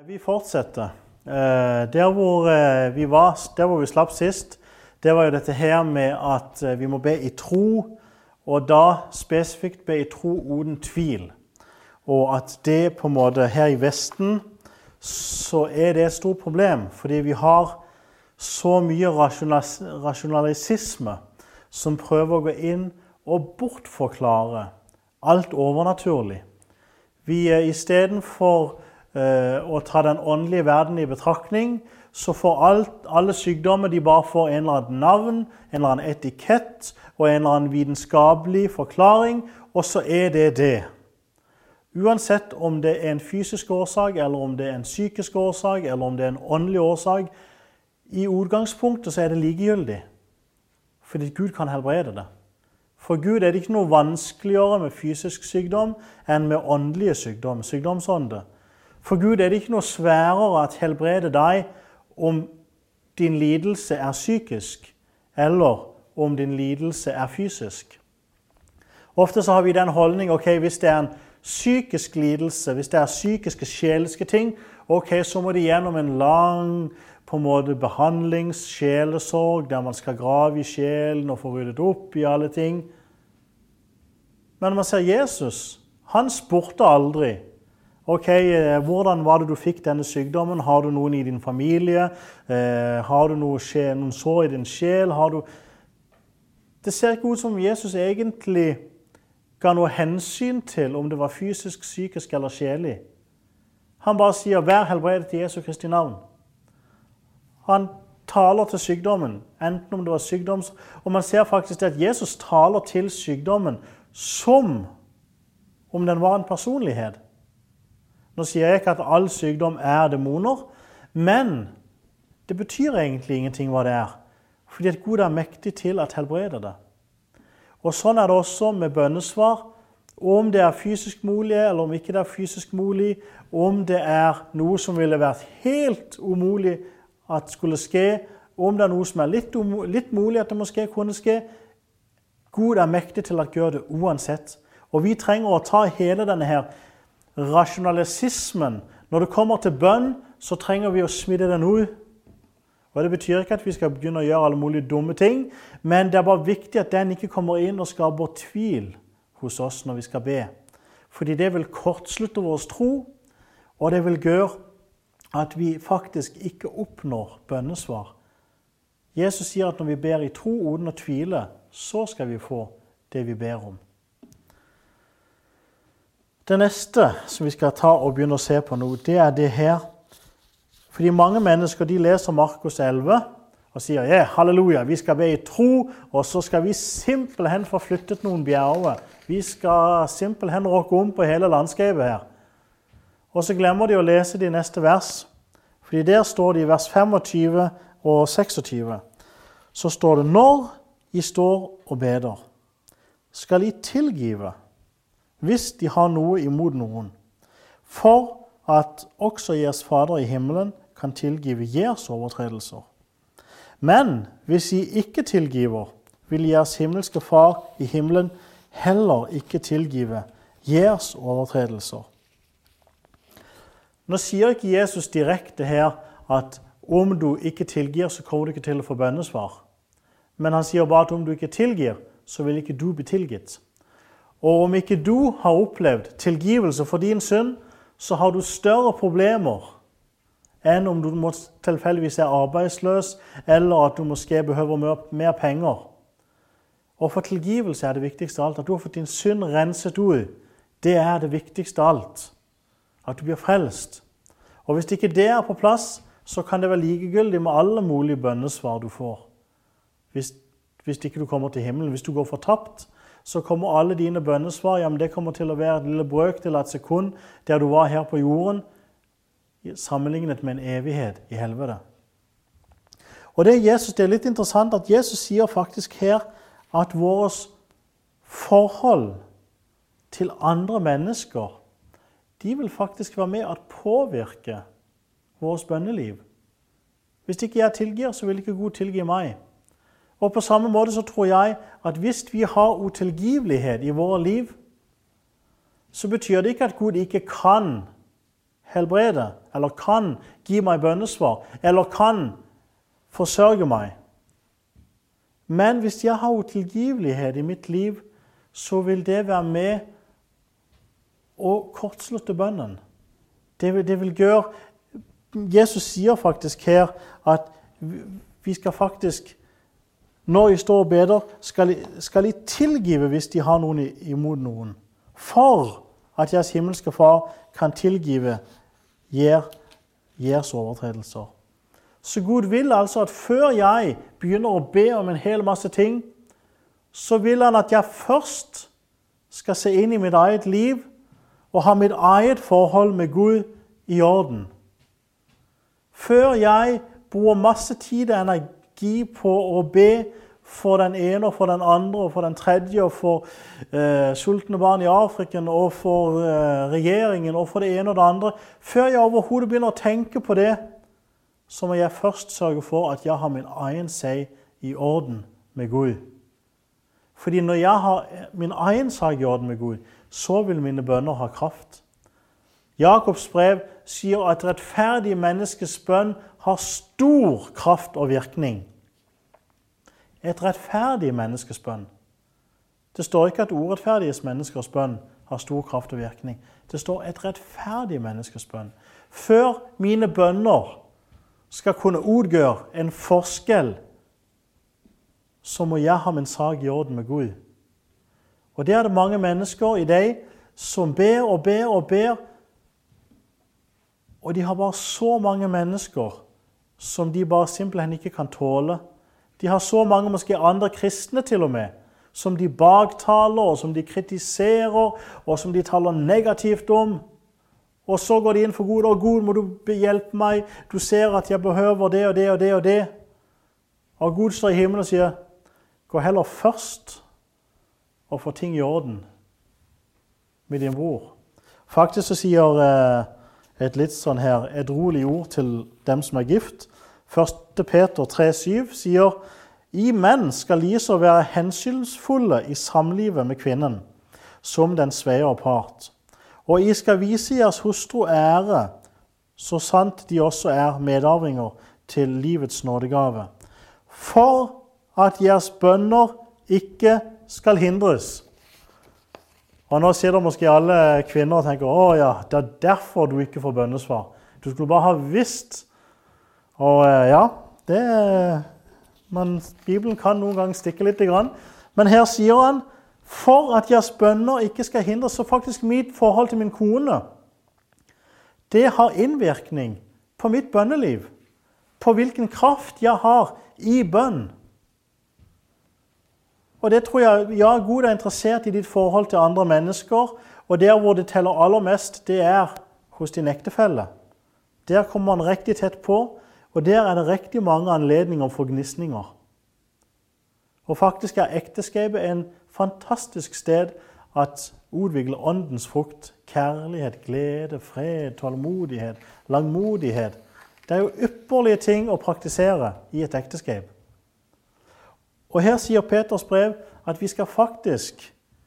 Vi fortsetter. Der hvor vi slapp sist, det var jo dette her med at vi må be i tro, og da spesifikt be i tro uten tvil. Og at det på en måte her i Vesten, så er det et stort problem, fordi vi har så mye rasjonalisisme som prøver å gå inn og bortforklare alt overnaturlig. I stedet for å ta den åndelige verden i betraktning, så får alle sykdommer de bare får en eller annen navn, en eller annen etikett og en eller annen vitenskapelig forklaring, og så er det det. Uansett om det er en fysisk årsak, eller om det er en psykisk årsak, eller om det er en åndelig årsak, i utgangspunktet så er det likegyldig, fordi Gud kan helbrede det. For Gud er det ikke noe vanskeligere med fysisk sykdom enn med åndelige sykdom, sykdomsånde. For Gud er det ikke noe sværere at helbrede deg om din lidelse er psykisk, eller om din lidelse er fysisk. Ofte så har vi den holdning, ok, hvis det er en psykisk lidelse, hvis det er psykiske, sjeliske ting, ok, så må det gjennom en lang på en måte behandlings-sjelesorg, der man skal grave i sjelen og få ryddet opp i alle ting. Men når man ser Jesus, han spurte aldri, ok, hvordan var det du fikk denne sykdommen? Har du noen i din familie? Har du noen sår i din sjel? Det ser ikke ut som Jesus egentlig ga noe hensyn til om det var fysisk, psykisk eller sjelig. Han bare sier, vær helbredet i Jesu Kristi navn. Han taler til sykdommen, enten om det var sykdoms... Og man ser faktisk at Jesus taler til sykdommen som om den var en personlighet. Nå sier jeg ikke at all sykdom er demoner, men det betyr egentlig ingenting hva det er, fordi at Gud er mektig til at helbrede det. Og sånn er det også med bønnesvar, om det er fysisk mulig, eller om ikke det er fysisk mulig, om det er noe som ville vært helt umulig at skulle skje, om det er noe som er litt mulig at det måske kunne skje. Gud er mektig til å gjøre det uansett. Og vi trenger å ta hele denne her rasjonalisismen. Når det kommer til bønn, så trenger vi å smide den ut. Og det betyr ikke at vi skal begynne å gjøre alle mulige dumme ting, men det er bare viktig at den ikke kommer inn og skaper tvil hos oss når vi skal be. Fordi det vil kortslutte vår tro, og det vil gjøre at vi faktisk ikke oppnår bønnesvar. Jesus sier at når vi ber i tro uten å tvile, så skal vi få det vi ber om. Det neste som vi skal ta og begynne å se på nå, det er det her. Fordi mange mennesker de leser Markus 11 og sier, ja, halleluja, vi skal be i tro, og så skal vi simpelthen få flyttet noen bjerger. Vi skal simpelthen råkke om på hele landskapet her. Og så glemmer de å lese de neste vers. Fordi der står det i vers 25 og 26. Så står det, når I står og beder, skal I tilgive hvis de har noe imot noen, for at også deres Fader i himmelen kan tilgive deres overtredelser. Men hvis I ikke tilgiver, vil deres himmelske Far i himmelen heller ikke tilgive deres overtredelser. Nå sier ikke Jesus direkte her at om du ikke tilgir, så kommer du ikke til å få bønnesvar. Men han sier bare at om du ikke tilgir, så vil ikke du bli tilgitt. Og om ikke du har opplevd tilgivelse for din synd, så har du større problemer enn om du tilfeldigvis er arbeidsløs, eller at du måske behøver mer penger. Og for tilgivelse er det viktigste av alt. At du har fått din synd renset ut, det er det viktigste av alt. At du blir frelst. Og hvis ikke det er på plass, så kan det være likegyldig med alle mulige bønnesvar du får. Hvis ikke du kommer til himmelen, hvis du går fortapt, så kommer alle dine bønnesvar, ja, men det kommer til å være et lille brøkdel av et sekund der du var her på jorden, sammenlignet med en evighet i helvete. Og det er litt interessant at Jesus sier faktisk her at vårt forhold til andre mennesker, de vil faktisk være med å påvirke vårt bønneliv. Hvis ikke jeg tilgir, så vil ikke Gud tilgi meg. Og på samme måte så tror jeg at hvis vi har utilgivelighet i våre liv, så betyr det ikke at Gud ikke kan helbrede, eller kan gi meg bønnesvar, eller kan forsørge meg. Men hvis jeg har utilgivelighet i mitt liv, så vil det være med å kortslutte bønnen. Det vil gjøre. Jesus sier faktisk her at vi skal faktisk, når jeg står og beder, skal jeg tilgive hvis de har noen imot noen. For at deres himmelske far kan tilgive deres overtredelser. Så Gud vil altså at før jeg begynner å be om en hel masse ting, så vil han at jeg først skal se inn i mitt eget liv og ha mitt eget forhold med Gud i orden. Før jeg bruker masse tid og energi på å be for den ene og for den andre og for den tredje og for sultne barn i Afrika og for regjeringen og for det ene og det andre, før jeg overhodet begynner å tenke på det, så må jeg først sørge for at jeg har min egen seg i orden med Gud. Fordi når jeg har min egen sak i orden med Gud, så vil mine bønner ha kraft. Jakobs brev sier at rettferdige menneskes bønn har stor kraft og virkning. Et rettferdig menneskes bønn. Det står ikke at urettferdige menneskers bønn har stor kraft og virkning. Det står et rettferdig menneskes bønn. Før mine bønner skal kunne utgjøre en forskjell, så må jeg ha min sak i orden med Gud. Og det er det mange mennesker i deg som ber og ber og ber, og de har bare så mange mennesker som de bare simpelthen ikke kan tåle. De har så mange, måske andre kristne til og med, som de baktaler, og som de kritiserer, og som de taler negativt om. Og så går de inn for Gud, og Gud må du hjelpe meg, du ser at jeg behøver det og det og det og det. Og Gud står i himmelen og sier, gå heller først og få ting i orden med din bror. Faktisk så sier et litt sånn her, et rolig ord til dem som er gift. 1. Peter 3,7 sier, «I menn skal liser være hensynsfulle i samlivet med kvinnen, som den sveier part. Og I skal vise deres hustru ære, så sant de også er medarvinger til livets nådegave, for at deres bønner ikke skal hindres.» Og nå sitter måske alle kvinner og tenker, «Å ja, det er derfor du ikke får bønnesvar. Du skulle bare ha visst.» Og ja, men Bibelen kan noen gang stikke litt grann. Men her sier han, for at deres bønner ikke skal hindres, så faktisk mitt forhold til min kone, det har innvirkning på mitt bønneliv, på hvilken kraft jeg har i bønn. Og det tror jeg, ja, Gud er interessert i ditt forhold til andre mennesker, og der hvor det teller aller mest, det er hos din ektefelle. Der kommer man riktig tett på, og der er det riktig mange anledninger for gnisninger. Og faktisk er ekteskapet en fantastisk sted at utvikle åndens frukt, kærlighet, glede, fred, tålmodighet, langmodighet. Det er jo ypperlige ting å praktisere i et ekteskap. Og her sier Peters brev at vi skal faktisk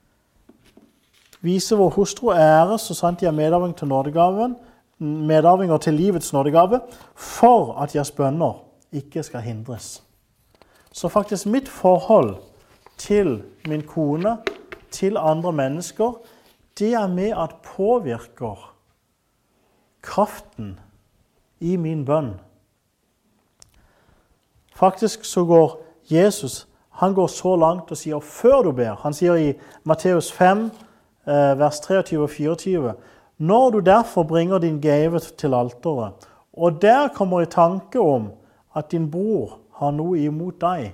vise vår hustru ære, så sant de er medarvinger til nådegaven, medarvinger til livets nådegave, for at deres bønner ikke skal hindres. Så faktisk mitt forhold til min kone, til andre mennesker, det er med at påvirker kraften i min bønn. Faktisk så går Jesus, han går så langt og sier før du ber. Han sier i Matteus 5, vers 23 og 24, når du derfor bringer din gave til alteret, og der kommer i tanke om at din bror har noe imot deg,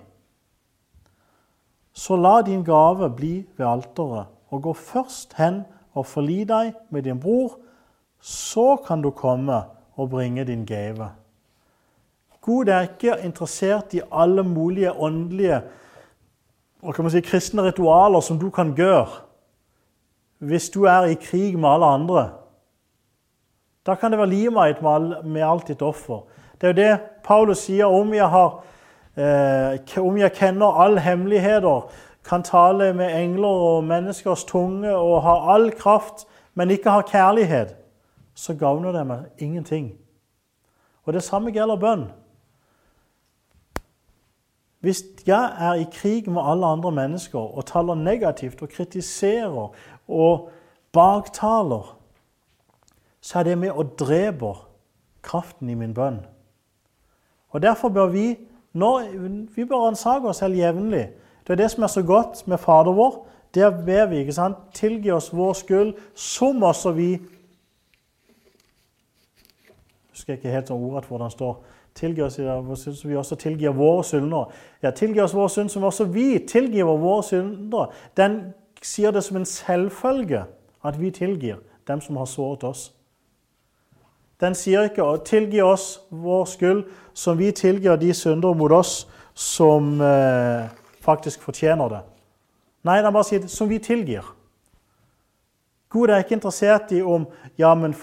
så la din gave bli ved alteret, og gå først hen og forli deg med din bror, så kan du komme og bringe din gave. Gud er ikke interessert i alle mulige åndelige kristne ritualer som du kan gjøre hvis du er i krig med alle andre. Da kan det være limet med alt ditt offer. Det er jo det Paulus sier, om jeg kjenner alle hemmeligheter, kan tale med engler og menneskers tunge og har all kraft, men ikke har kjærlighet, så gagner det meg ingenting. Og det samme gjelder bønn. Hvis jeg er i krig med alle andre mennesker og taler negativt og kritiserer og baktaler, så er det med å drepe kraften i min bønn. Og derfor bør vi bør ransake oss selv jevnlig. Det er det som er så godt med Fader vår. Der ber vi, ikke sant? Tilgi oss vår skyld, som også vi... Jeg husker ikke helt om ordet hvordan det står. Tilgi oss, som vi også tilgir våre syndere. Ja, tilgi oss våre synd, som også vi tilgiver våre syndere. Den sier det som en selvfølge at vi tilgir dem som har såret oss. Den sier ikke å tilgi oss vår skyld, som vi tilgir de syndere mot oss som faktisk fortjener det. Nei, den bare sier som vi tilgir. Gud er ikke interessert i om, ja, men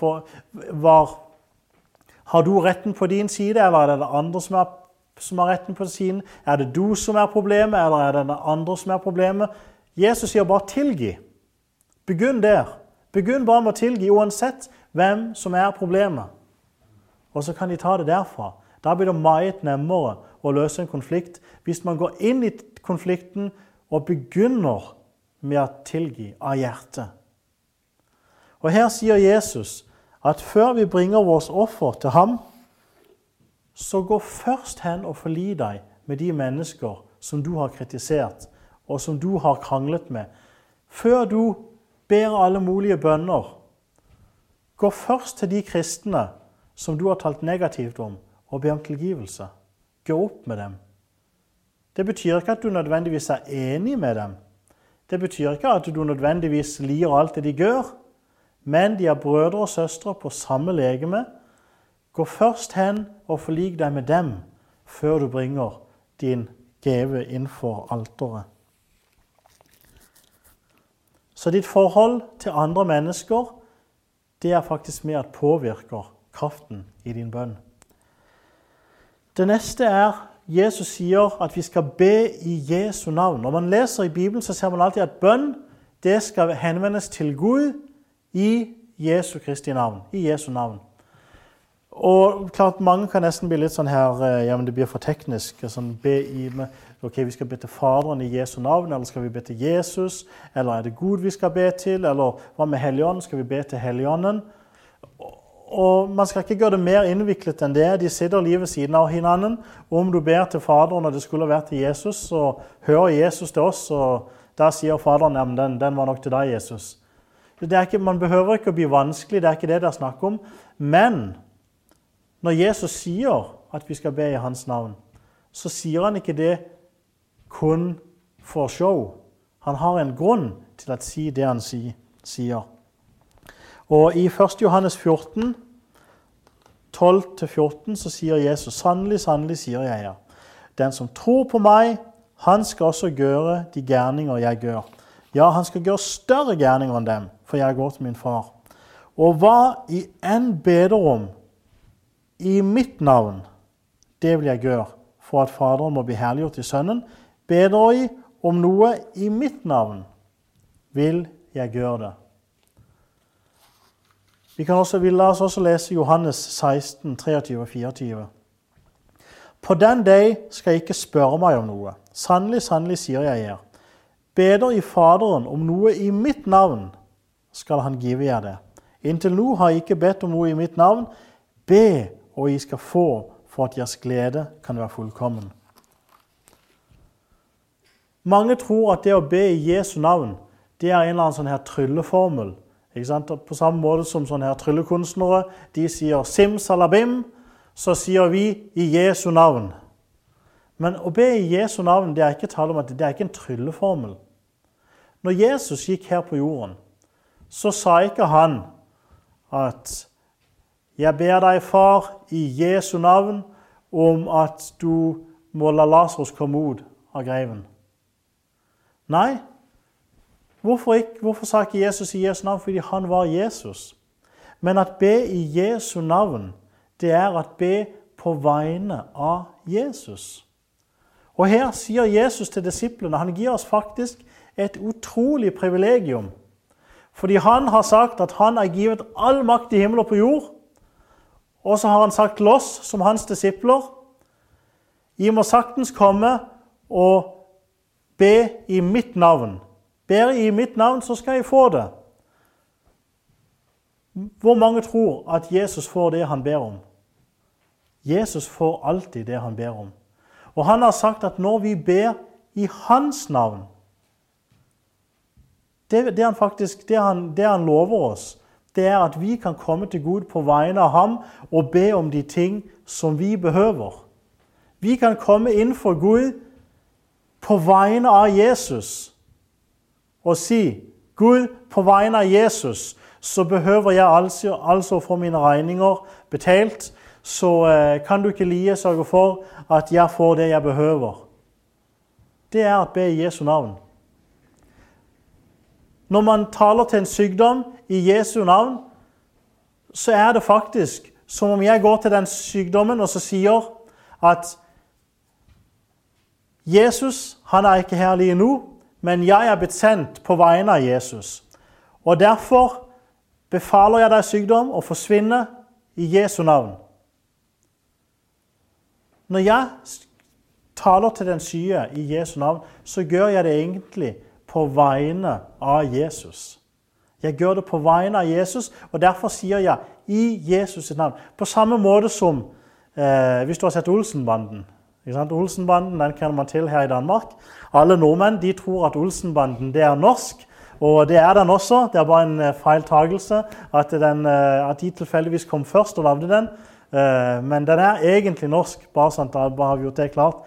har du retten på din side, eller er det det andre som har retten på sin? Er det du som er problemet, eller er det det andre som er problemet? Jesus sier bare tilgi. Begynn der. Begynn bare med å tilgi, uansett hvem som er problemet. Og så kan de ta det derfra. Da blir det meget nemmere å løse en konflikt hvis man går inn i konflikten og begynner med å tilgi av hjertet. Og her sier Jesus at før vi bringer vårt offer til ham, så gå først hen og forli deg med de mennesker som du har kritisert, og som du har kranglet med. Før du ber alle mulige bønner, gå først til de kristne som du har talt negativt om, og be om tilgivelse. Gå opp med dem. Det betyr ikke at du nødvendigvis er enig med dem. Det betyr ikke at du nødvendigvis liker alt det de gjør, men de er brødre og søstre på samme legeme. Gå først hen og forlik deg med dem, før du bringer din gave innenfor alteret. Så ditt forhold til andre mennesker, det er faktisk med at påvirker kraften i din bønn. Det neste er, Jesus sier at vi skal be i Jesu navn. Når man leser i Bibelen, så ser man alltid at bønn, det skal henvendes til Gud i Jesu Kristi navn. I Jesu navn. Og klart, mange kan nesten bli litt sånn her, ja, men det blir for teknisk. Sånn, ok, vi skal be til Faderen i Jesu navn, eller skal vi be til Jesus? Eller er det Gud vi skal be til? Eller hva med Helligånden? Skal vi be til Helligånden? Og man skal ikke gjøre det mer innviklet enn det. De sitter livet ved siden av hverandre. Om du ber til Faderen, og det skulle vært til Jesus, så hører Jesus til oss, og da sier Faderen, ja, men den var nok til deg, Jesus. Det er ikke, man behøver ikke å bli vanskelig, det er ikke det det er snakk om. Men når Jesus sier at vi skal be i hans navn, så sier han ikke det kun for show. Han har en grunn til å si det han sier. Og i 1. Johannes 14, 12-14, så sier Jesus, sannelig, sannelig, sier jeg her. Den som tror på meg, han skal også gjøre de gjerninger jeg gjør. Ja, han skal gjøre større gjerninger enn dem, for jeg går til min far. Og hva I enn beder om i mitt navn, det vil jeg gjøre, for at Faderen må bli herliggjort i Sønnen. Beder I om noe i mitt navn, vil jeg gjøre det. Vi la oss også lese Johannes 16, 23 og 24. På den dag skal jeg ikke spørre meg om noe. Sannelig, sannelig, sier jeg her. Beder I Faderen om noe i mitt navn, skal han give jer det. Inntil nå har jeg ikke bedt om noe i mitt navn. Be, og jeg skal få, for at deres glede kan være fullkommen. Mange tror at det å be i Jesu navn, det er en eller annen sånn her trylleformel. Ikke sant? På samme måte som sånne her tryllekunstnere, de sier simsalabim, så sier vi i Jesu navn. Men å be i Jesu navn, det er ikke tale om at det er ikke en trylleformel. Når Jesus gikk her på jorden, så sa ikke han at jeg ber deg, far, i Jesu navn, om at du må la Lazarus komme ut av greven. Nei, hvorfor sa ikke Jesus i Jesu navn? Fordi han var Jesus. Men at be i Jesu navn, det er at be på vegne av Jesus. Og her sier Jesus til disiplene, han gir oss faktisk et utrolig privilegium. Fordi han har sagt at han er givet all makt i himmel og på jord, og så har han sagt til oss som hans disipler, I må saktens komme og be i mitt navn. Ber I mitt navn, så skal I få det. Hvor mange tror at Jesus får det han ber om? Jesus får alltid det han ber om. Og han har sagt at når vi ber i hans navn, det han lover oss, det er at vi kan komme til Gud på vegne av ham og be om de ting som vi behøver. Vi kan komme inn for Gud på vegne av Jesus og si, Gud, på vegne av Jesus, så behøver jeg altså få mine regninger betalt, så kan du ikke lige sørge for at jeg får det jeg behøver. Det er at be i Jesu navn. Når man taler til en sykdom i Jesu navn, så er det faktisk som om jeg går til den sykdommen og så sier at Jesus, han er ikke her lige nu, men jeg er blitt sendt på vegne av Jesus. Og derfor befaler jeg deg sykdom å forsvinne i Jesu navn. Når jeg taler til den syke i Jesu navn, så gjør jeg det egentlig på vegne av Jesus. Jeg gjør det på vegne av Jesus, og derfor sier jeg i Jesus navn. På samme måte som, hvis du har sett Olsenbanden. Olsenbanden, den kjenner man til her i Danmark. Alle nordmenn, de tror at Olsenbanden, det er norsk, og det er den også. Det er bare en feiltagelse at de tilfeldigvis kom først og lavde den. Men den er egentlig norsk, bare sånn at bare har vi gjort det klart.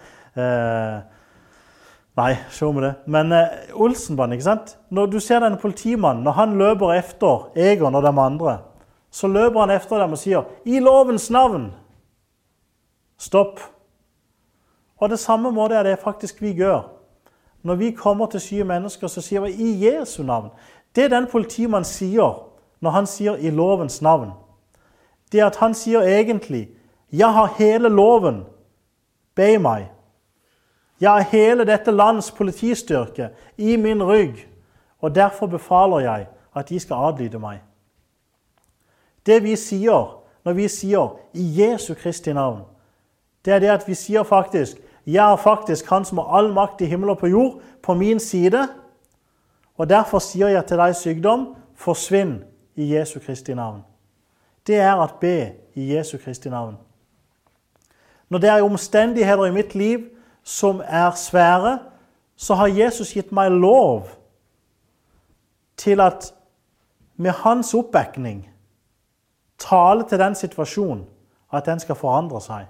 Nei, se med det. Men Olsenbanden, ikke sant? Når du ser denne politimannen, når han løper efter Egon og de andre, så løper han efter dem og sier, i lovens navn, stopp. Og det samme måte er det faktisk vi gjør. Når vi kommer til syke mennesker, så sier vi i Jesu navn. Det den politimannen sier, når han sier i lovens navn, det er at han sier egentlig, jeg har hele loven, be meg. Jeg har hele dette lands politistyrke i min rygg, og derfor befaler jeg at de skal adlyde meg. Det vi sier, når vi sier i Jesu Kristi navn, det er det at vi sier faktisk, jeg er faktisk han som har all makt i himmel og på jord på min side, og derfor sier jeg til deg sykdom, forsvinn i Jesu Kristi navn. Det er at be i Jesu Kristi navn. Når det er omstendigheter i mitt liv som er svære, så har Jesus gitt meg lov til at med hans oppbakning tale til den situasjonen at den skal forandre seg.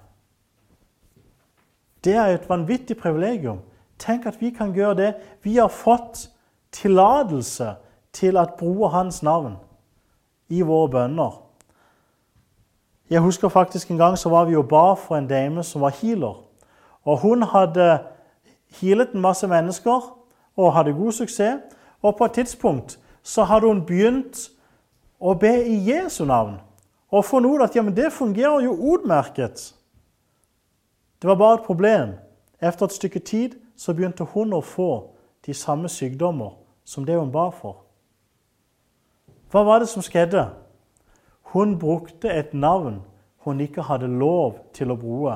Det er et vanvittig privilegium. Tenk at vi kan gjøre det. Vi har fått tilladelse til at bruke hans navn i våre bønner. Jeg husker faktisk en gang så var vi og ba for en dame som var healer. Og hun hadde healet en masse mennesker og hadde god suksess. Og på et tidspunkt så hadde hun begynt å be i Jesu navn. Og funnet ut at ja, men det fungerer jo utmerket. Det var bare et problem. Efter et stykke tid så begynte hun å få de samme sykdommer som det hun ba for. Hva var det som skjedde? Hun brukte et navn hun ikke hadde lov til å bruke.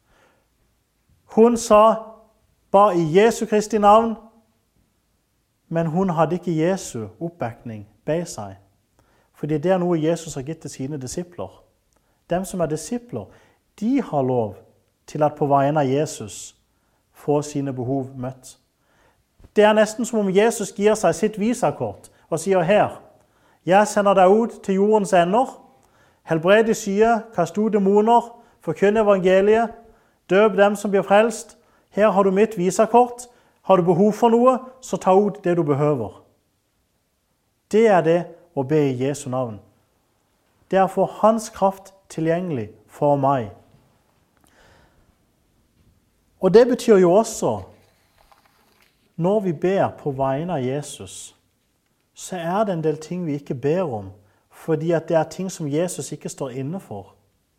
Hun ba i Jesu Kristi navn, men hun hadde ikke Jesu oppbakning bak seg. Fordi det er noe Jesus har gitt til sine disipler. De som er disipler, de har lov til at på vegne av Jesus få sine behov møtt. Det er nesten som om Jesus gir seg sitt visakort og sier her, jeg sender deg ut til jordens ender, helbred de syke, kast ut demoner, forkynn evangeliet, døp dem som blir frelst. Her har du mitt visakort. Har du behov for noe, så ta ut det du behøver. Det er det å be i Jesu navn. Det er for hans kraft tilgjengelig for meg. Og det betyr jo også, når vi ber på vegne av Jesus, så er det en del ting vi ikke ber om, fordi at det er ting som Jesus ikke står inne for.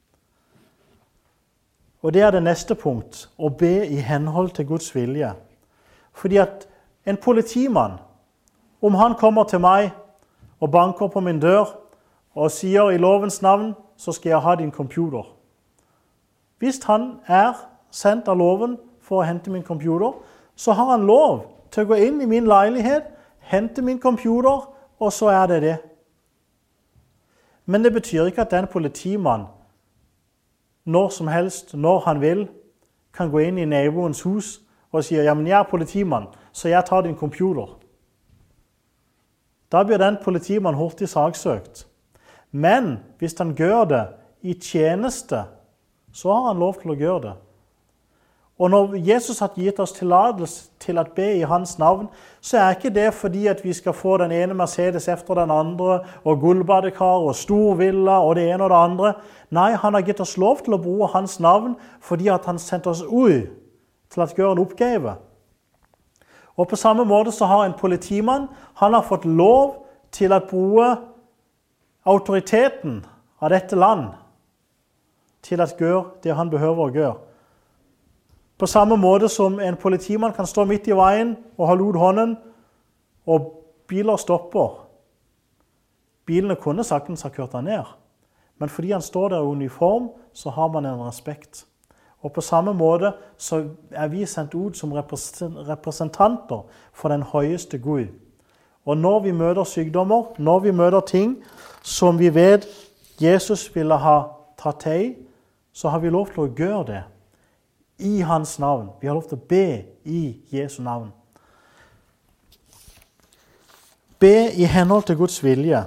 Og det er det neste punkt, å be i henhold til Guds vilje. Fordi at en politimann, om han kommer til meg og banker på min dør og sier i lovens navn, så skal jeg ha din computer. Hvis han sendt av loven for å hente min computer, så har han lov til å gå inn i min leilighet, hente min computer, og så det det. Men det betyr ikke at den politimann, når som helst, når han vil, kan gå inn i naboens hus og si, ja, men jeg politimann, så jeg tar din computer. Da blir den politimann hurtig saksøkt. Men hvis han gjør det i tjeneste, så har han lov til å gjøre det. Og når Jesus har gitt oss tillatelse til å be i hans navn, så ikke det fordi at vi skal få den ene Mercedes efter den andre, og gullbadekar og stor villa og det ene og det andre. Nei, han har gitt oss lov til å bruke hans navn fordi at han sendte oss ut til å gjøre en oppgave. Og på samme måte så har en politimann, han har fått lov til å bruke autoriteten av dette land til å gjøre det han behøver å gjøre. På samme måte som en politimann kan stå midt i veien og holde ut hånden, og biler stopper. Bilene kunne saktens ha kjørt han ned, men fordi han står der i uniform, så har man en respekt. Og på samme måte så vi sendt ut som representanter for den høyeste Gud. Og når vi møter sykdommer, når vi møter ting som vi vet Jesus ville ha tatt til, så har vi lov til å gjøre det i hans navn. Vi har lov til å be i Jesu navn. Be i henhold til Guds vilje.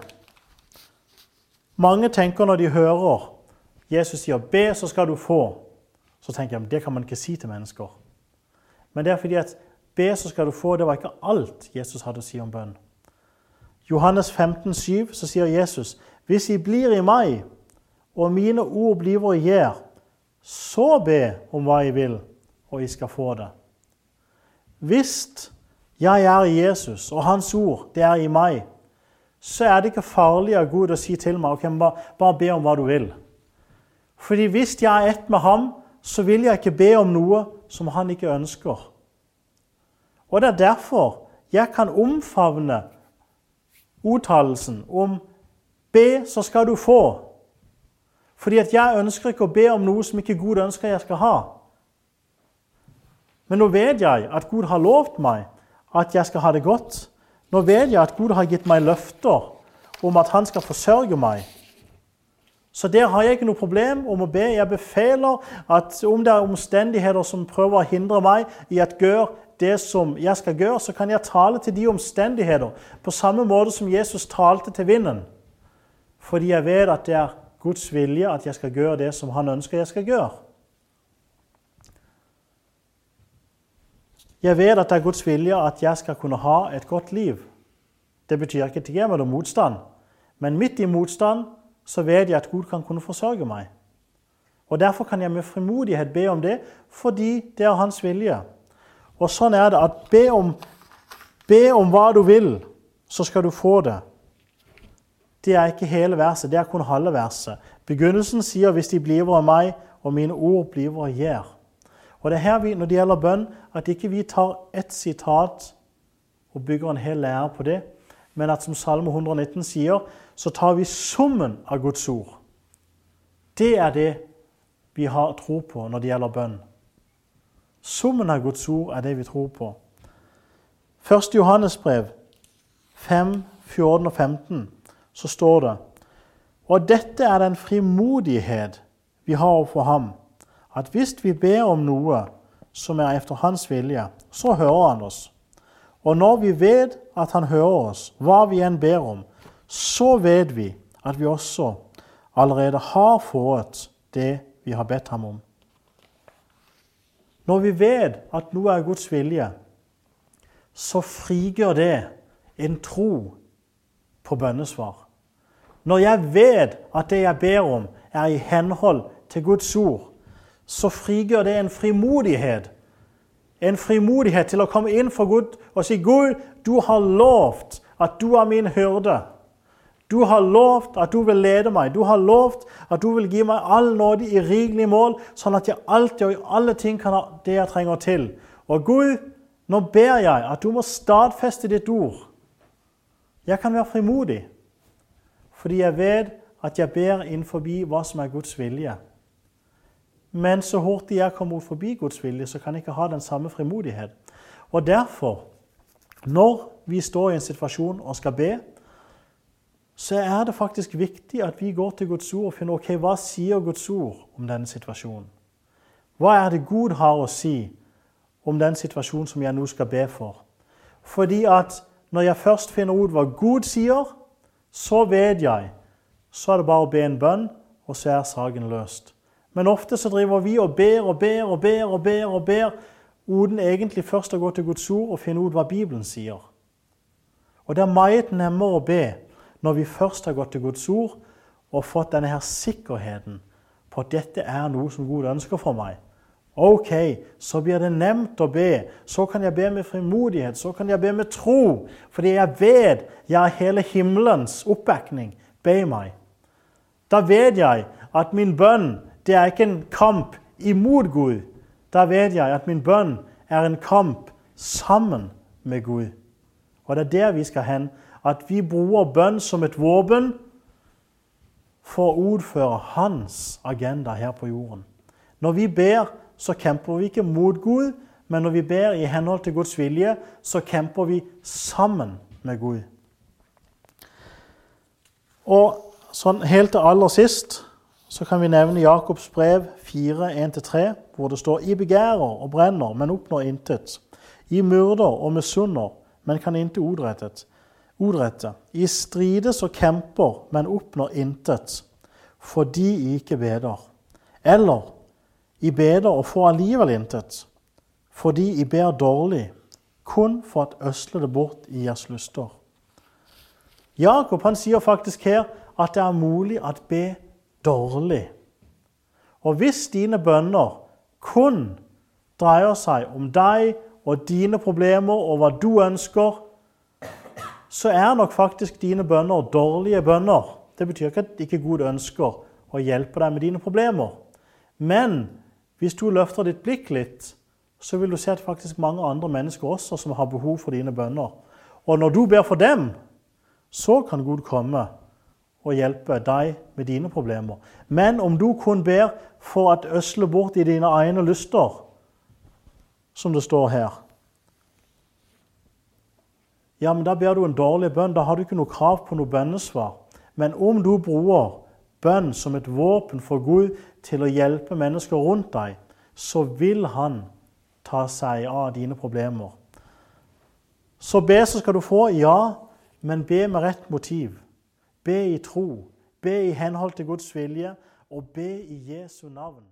Mange tenker når de hører Jesus sier, be så skal du få. Så tenker jeg, det kan man ikke si til mennesker. Men det fordi at be så skal du få, det var ikke alt Jesus hadde å si om bønn. Johannes 15,7 så sier Jesus, hvis I blir i meg, og mine ord blir I dere, så be om hva I vil, og I skal få det. Hvis jeg I Jesus, og hans ord, det I meg, så det ikke farlig av Gud å si til meg, ok, bare be om hva du vil. Fordi hvis jeg ett med ham, så vil jeg ikke be om noe som han ikke ønsker. Og det derfor jeg kan omfavne uttalelsen om be, så skal du få. Fordi at jeg ønsker ikke å be om noe som ikke Gud ønsker jeg skal ha. Men nå vet jeg at Gud har lovt meg at jeg skal ha det godt. Nå vet jeg at Gud har gitt meg løfter om at han skal forsørge meg. Så der har jeg ikke noe problem om å be. Jeg befeler at om det omstendigheter som prøver å hindre meg i at gjøre det som jeg skal gjøre, så kan jeg tale til de omstendigheter på samme måte som Jesus talte til vinden. Fordi jeg vet at det Guds vilje at jeg skal gjøre det som han ønsker jeg skal gjøre. Jeg vet at det Guds vilje at jeg skal kunne ha et godt liv. Det betyr ikke at jeg møter motstand. Men midt i motstand så vet jeg at Gud kan kunne forsørge meg. Og derfor kan jeg med frimodighet be om det, fordi det hans vilje. Og sånn det, at be om hva du vil, så skal du få det. Det ikke hele verset, det kun halve verset. Begynnelsen sier, hvis de blir av meg, og mine ord blir av dere. Og det her vi, når det gjelder bønn, at ikke vi tar et sitat og bygger en hel lære på det, men at som Salme 119 sier, så tar vi summen av Guds ord. Det det vi har tro på når det gjelder bønn. Summen av Guds ord det vi tror på. 1. Johannes brev 5, 14 og 15, så står det, og dette den frimodighet vi har overfor ham, at hvis vi ber om noe som efter hans vilje, så hører han oss. Og når vi vet at han hører oss, hva vi enn ber om, så vet vi at vi også allerede har fått det vi har bedt ham om. Når vi vet at noe Guds vilje, så frigjør det en tro på bønnesvar. Når jeg vet at det jeg ber om i henhold til Guds ord, så frigjør det en frimodighet. En frimodighet til å komme inn for Gud og si, Gud, du har lovt at du min hyrde. Du har lovt at du vil lede meg. Du har lovt at du vil gi meg all nåde i rikelig mål, sånn at jeg alltid og i alle ting kan ha det jeg trenger til. Og Gud, nå ber jeg at du må stadfeste ditt ord. Jeg kan være frimodig. fordi jeg vet at jeg ber innenfor hva som er Guds vilje. Men så hurtig jeg kommer ut forbi Guds vilje, så kan jeg ikke ha den samme frimodighet. Og derfor, når vi står i en situasjon og skal be, så er det faktisk viktig at vi går til Guds ord og finner, ok, hva sier Guds ord om denne situasjonen? Hva er det Gud har å si om den situasjonen som jeg nå skal be for? Fordi at når jeg først finner ut hva Gud sier, så vet jeg, så er det bare å be en bønn, og så er saken løst. Men ofte så driver vi og ber og ber og ber og ber og ber, uten egentlig først å gå til Guds ord og finne ut hva Bibelen sier. Og det er meget nemmere å be når vi først har gått til Guds ord og fått denne her sikkerheten på at dette er noe som Gud ønsker for meg. Ok, så blir det nemt å be. Så kan jeg be med frimodighet, så kan jeg be med tro, fordi jeg vet jeg har hele himmelens oppbakning bak meg. Da vet jeg at min bønn, det er ikke en kamp imot Gud. Da vet jeg at min bønn er en kamp sammen med Gud. Og det er der vi skal hen, at vi bruker bønn som et våpen for å utføre hans agenda her på jorden. Når vi ber, så kjemper vi ikke mot Gud, men når vi ber i henhold til Guds vilje, så kjemper vi sammen med Gud. Og sånn helt til aller sist, så kan vi nevne Jakobs brev 4, 1-3, hvor det står: I begjærer og brenner, men oppnår intet. I myrder og misunner, men kan ikke utrette. I strides og kjemper, men oppnår intet, fordi I ikke beder. Eller I beder og får alligevel intet, fordi I ber dårlig, kun for at øsle det bort i deres lyster. Jakob han sier faktisk her at det er mulig å be dårlig. Og hvis dine bønner kun dreier seg om deg og dine problemer og hva du ønsker, så er nok faktisk dine bønner dårlige bønner. Det betyr ikke at ikke Gud ønsker å hjelpe deg med dine problemer. Men hvis du løfter ditt blikk litt, så vil du se at faktisk mange andre mennesker også som har behov for dine bønner. Og når du ber for dem, så kan Gud komme og hjelpe deg med dine problemer. Men om du kun ber for at øsle bort i dine egne lyster, som det står her, ja, men da ber du en dårlig bønn, da har du ikke noe krav på noe bønnesvar. Men om du bruker bønn som et våpen for Gud til å hjelpe mennesker rundt deg, så vil han ta seg av dine problemer. Så be så skal du få, ja, men be med rett motiv. Be i tro, be i henhold til Guds vilje, og be i Jesu navn.